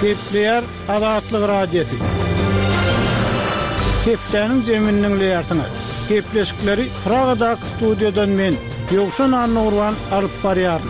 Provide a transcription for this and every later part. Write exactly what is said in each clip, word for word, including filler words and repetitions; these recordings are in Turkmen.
Kepler Azatlyk Radiosu. Keplerniň jeminiň leýartyna. Kepleşikleri Pragadaky studiodan men Ýogşan Annurwan alyp barýaryn.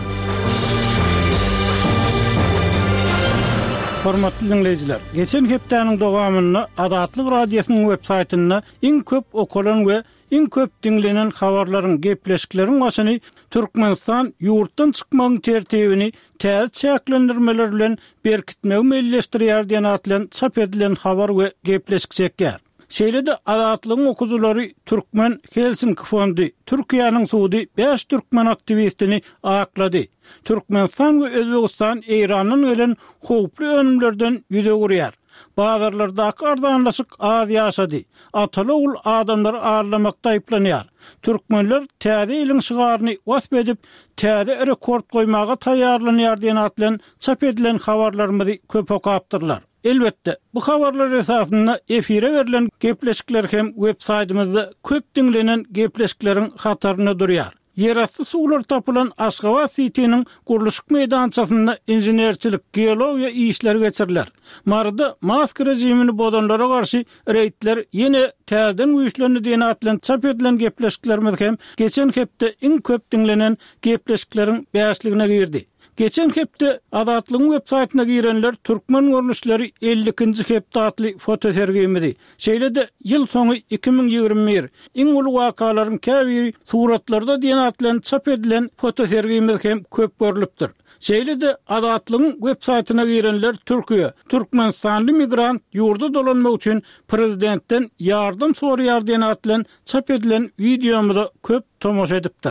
Hormatly dinleýijiler, geçen hepdeniň dowamyny Azatlyk Radiosynyň websaýtyna iň köp okulan we iň köp dinlenen habarlaryň, gepleşikleriň başyny Türkmenistan ýurtdan çykmagyň tertibini täze çäklendirmeler bilen berkitmegi mellestirýär diýen atlan çap edilen habar we gepleşik çekýär. Şeýle-de Azatlygyň okujulary Türkmen Helsinki fondy Türkiýanyň suwdy beş türkmen aktivistini aklady. Türkmenistan we Özbegistan Eýranyň gelen howply önümlerden ýüze gurýar. Bazarlardaky ardanlaşyk az ýaşady. Ataly ul adamlar arlamakda aýplanýar. Türkmenler täze iliň şygaryny wasp edip, täze rekord goýmaga taýýarlanýar diýen atlan çap edilen habarlarymyzy köp okapdyrlar. Elbette, bu habarlar esasında efire verilen gepleşikler hem websaytymyzda köp dinlenen gepleşiklerin hatarına durýar. Yerasty suwlar tapylan Aşgabat sitiniň gurulşyk meýdançasynda inženerçilik, geologiýa işleri geçirilýär. Marada Mask rejimini bodanlara garşy reýtler ýene täzeden güýçlendi diýen atlan çap edilen gepleşiklerimiz hem geçen hepde iň köp dinlenen gepleşikleriň beşligine girdi. Geçen hepde Azatlygyň websaýtyna girenler Türkmen görnüşleri ellikinji hepde atly foto sergimidi. Şeýle-de ýyl soňy iki ming ýygrimi bir iň uly wakalaryň käbiri suratlarda diýen atlan çap edilen foto sergimiz hem köp görülipdir. Şeýle-de Azatlygyň websaýtyna girenler Türkiýe, Türkmenistanly migrant ýurda dolanmak üçin prezidentden ýardym sorýar diýen atlan çap edilen videomuda köp tomoşa edipdir.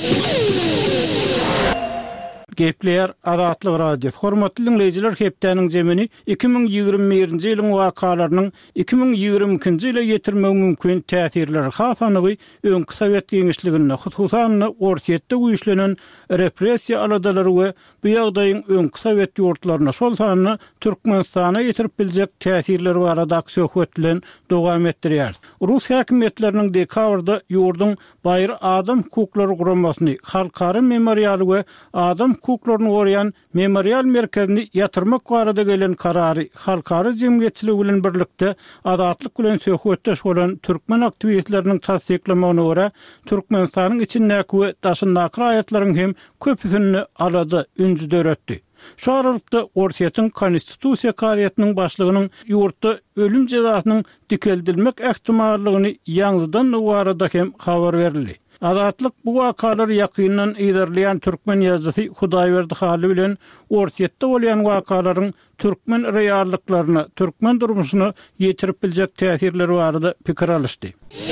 Gepler Azatlyk Radiosu. Hormatly dinleýijiler, hepdeniň jemini iki ming ýygrimi birinji ýylyň wakalarynyň iki ming ýygrimi ikinji ýyla ýetirmek mümkin täsirleri hasanygy öňkü Sowet Geňişligine, hususan ortaýetde güýçlenen repressiýa aladalary we bu ýagdaýyň öňkü Sowet ýurtlaryna şol sanyny Türkmenistana ýetirip biljek täsirleri barada söhbetlen dowam etdirýär. Rus häkimetleriniň dekabrda ýurdun baýry adam hukuklary guramasyny, halkary memorialy we adam hukuklaryny goraýan memorial merkezini ýatyrmak barada gelen karary halkary jemgyýetçiligi bilen birlikde Azatlyk bilen söhbetdeş bolan türkmen aktivistleriniň tasdiklamagyna görä Türkmenistanyň içindäki we daşyndaky raýatlaryň hem köpüsini alady, ünsüz öretdi. Şu aralykda Ortaýetň Konstitusiýa Kabinetynyň başlygynyň ýurtda ölüm jazasynyň dikeldilmek ähtimallygyny ýaňydan barada hem habar berildi. Azatlyk bu wakalary ýakyndan ýerleýän türkmen ýazgysy Hudaýberdi haly bilen ortaýetde bolýan wakalaryň türkmen reýallyklaryna, türkmen durmuşyna ýetirip biljek täsirleri barada pikir alışdy.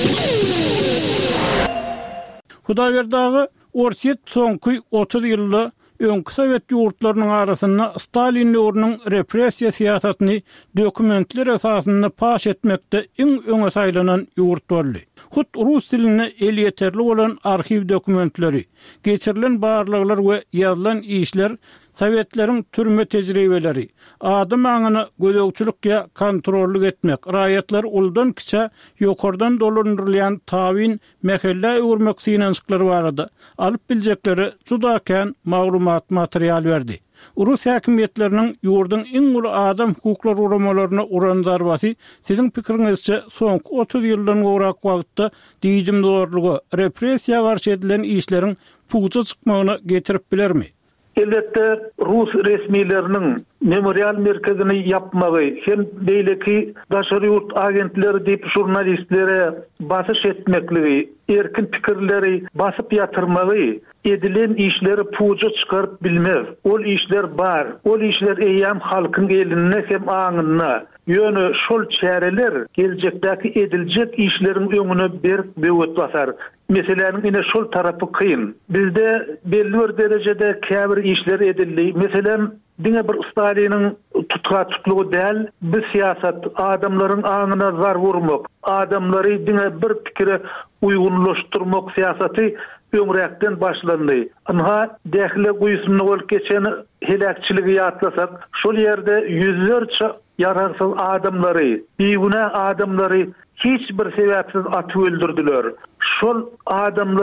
Hudaýberdagy ortaýet soňky otuz ýylda öňkü Sowet ýurtlarynyň arasynda Stalin döwrüniň repressiýa siýasatyny dokumentler esasynda paş etmekde iň öňe saýlanan ýurt boldy. Hut rus diline el yeterli bolan arxiv dokumentleri, geçirilen barlyklar we ýazylan işler, Sowetlerin türme tejribeleri, adam aňyny gödökçülük ýa kontrollyk etmek, raýatlar uldan kiçe ýokardan dolandyrylýan tawin mehelle öwürmek synançyklary barada alyp biljekleri juda kän maglumat material berdi. Rus häkimetleriniň ýurdun iň uly adam hukuklary uramalaryna urandarbasy siziň pikiriňizçe soňky otuz ýyldan gowrak wagtda diýdim zorlugy, repressiýa garşy edilen işleriň puğuça çykmagyna getirip bilermi? Elbette Rus resmilerinin memorial merkezini yapmagy, hem beýleki daşary ýurt agentleri diýip jurnalistlere basış etmekligi, erkin pikirleri basıp ýatyrmagy, edilen işleri puğuça çıkarıp bilmez. Ol işler bar, ol işler eýýän halkyň eline hem aňyna. Ýöne şol çäreler geljekdäki ediljek işleriň öňüne berip böwet basar. Meselenin ine şol tarapy kıyın. Bizde belli bir derecede käbir işler edildi. Meselen diňe bir Staliniň tutga tutlugy däl, bu siýasat adamlaryň aňyna zar wurmak, adamlary diňe bir pikire uygunlaşdyrmak siýasaty öňrekden başlandy. Anha dähli guýsyny bolup geçen helakçyligi ýatlasak, şol ýerde ýüzlerçe yararsız adamlary, beýguna adamlary hiç bir sebäpsiz atyp öldürdiler. Şol adamlar